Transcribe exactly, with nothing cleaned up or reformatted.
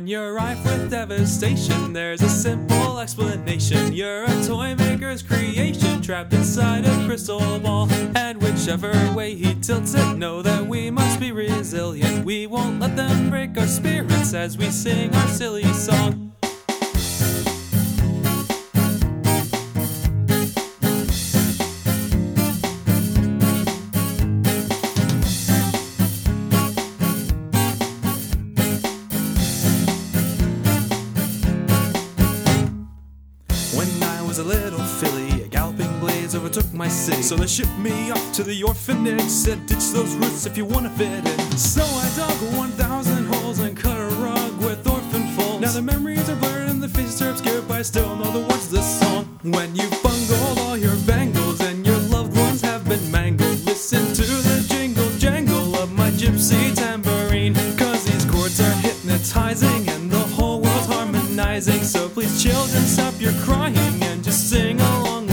When you're rife with devastation, there's a simple explanation. You're a toy maker's creation, trapped inside a crystal ball. And whichever way he tilts it, know that we must be resilient. We won't let them break our spirits as we sing our silly song. When I was a little filly, a galloping blaze overtook my city. So they shipped me off to the orphanage, said ditch those roots if you wanna fit in. So I dug one thousand holes and cut a rug with orphan folds. Now the memories are blurred and the faces are obscured, but I still know the words of this song. When you've bungled all your bangles and your loved ones have been mangled, listen to the jingle jangle of my gypsy tambourine. Cause these chords are hypnotizing and the whole world's harmonizing. So please children, stop your crying and just sing along